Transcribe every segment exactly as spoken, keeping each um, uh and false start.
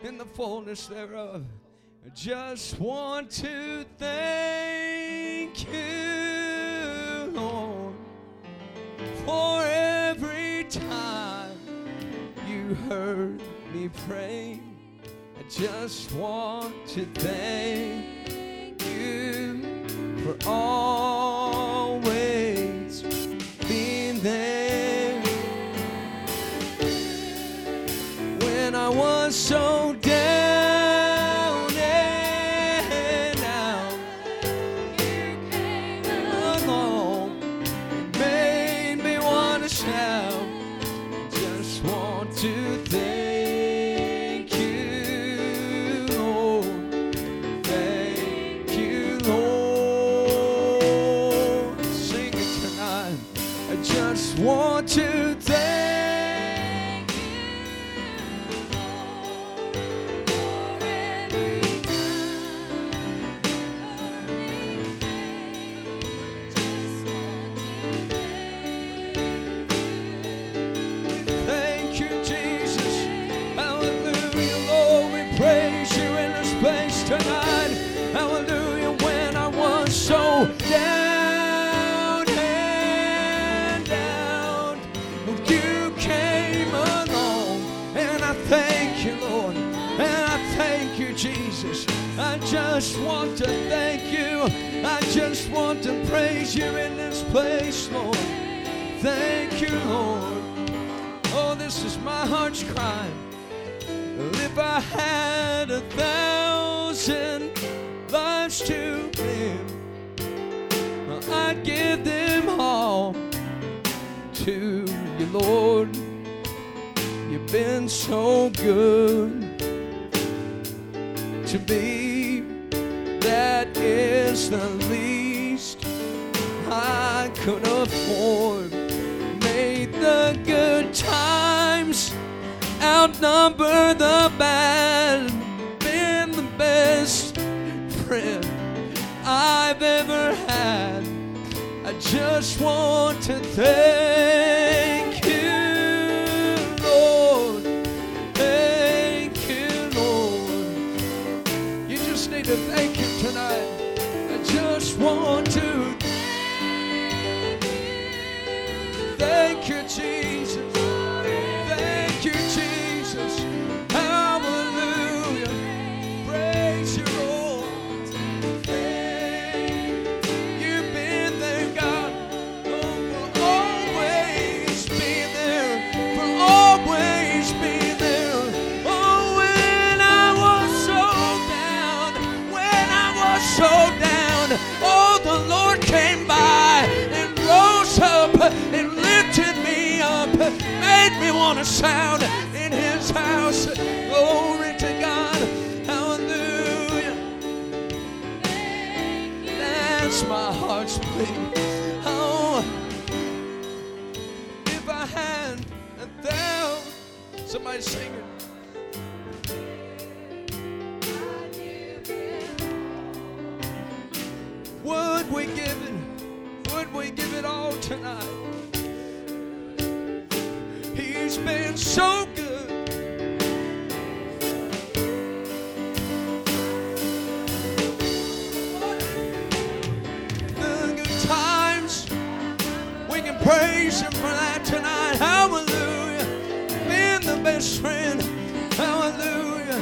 in the fullness thereof. I just want to thank you, Lord, for every time you heard me pray. I just want to thank you for always being there when I was so down and out. You came along and made me want to shout. Just want to thank you, Lord. Thank you, Lord. Sing it tonight. I just want to thank tonight. Hallelujah. When I was so down and out, you came along, and I thank you, Lord, and I thank you, Jesus. I just want to thank you. I just want to praise you in this place, Lord. Thank you, Lord. Oh, this is my heart's cry. If I had a thousand lives to live, I'd give them all to you, Lord. You've been so good to me. That is the least I could afford. Made the good times outnumber the bad. Been the best friend I've ever had. I just want to thank you, Lord. Thank you, Lord. You just need to thank him tonight. I just want to thank you, Jesus. Thank you, Jesus. Hallelujah. Praise you, Lord. You've been there, God. Oh, for always being there. For always being there. Oh, when I was so down. When I was so down. Oh, the Lord came by and rose up and lifted me up. Made me want to shout in his house. Glory to God. Hallelujah. That's my heart's plea. Oh, if I had a thousand. Somebody sing it. Would we give it? Would we give it all tonight? He's been so good. The good times, we can praise him for that tonight. Hallelujah. Been the best friend. Hallelujah.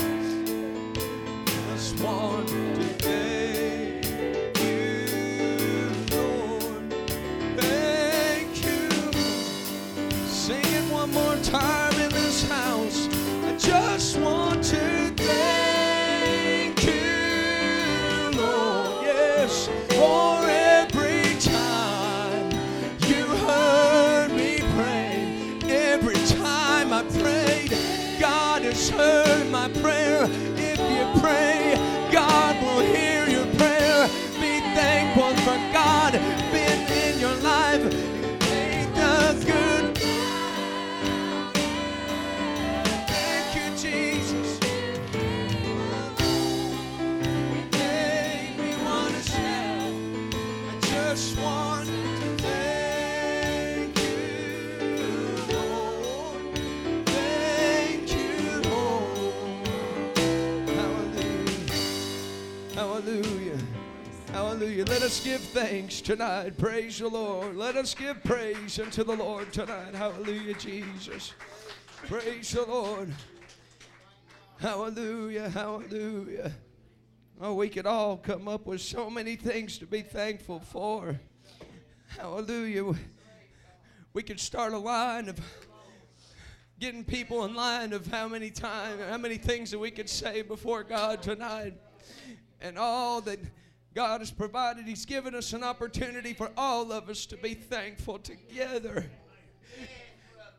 Just want to thank you, Lord. Thank you. Sing it one more time in this house. I just want to thank you, Lord. Yes, for every time you heard me pray. Every time I prayed, God has heard my prayer. If you pray, God will hear your prayer. Be thankful for God being in your life. Ain't the good. Thank you, Jesus. Make me want to shout. I just want to thank you, Lord. Thank you, Lord. Hallelujah. Let us give thanks tonight. Praise the Lord. Let us give praise unto the Lord tonight. Hallelujah, Jesus. Praise the Lord. Hallelujah, hallelujah. Oh, we could all come up with so many things to be thankful for. Hallelujah. We could start a line of getting people in line of how many times, how many things that we could say before God tonight. And all that God has provided, He's given us an opportunity for all of us to be thankful together.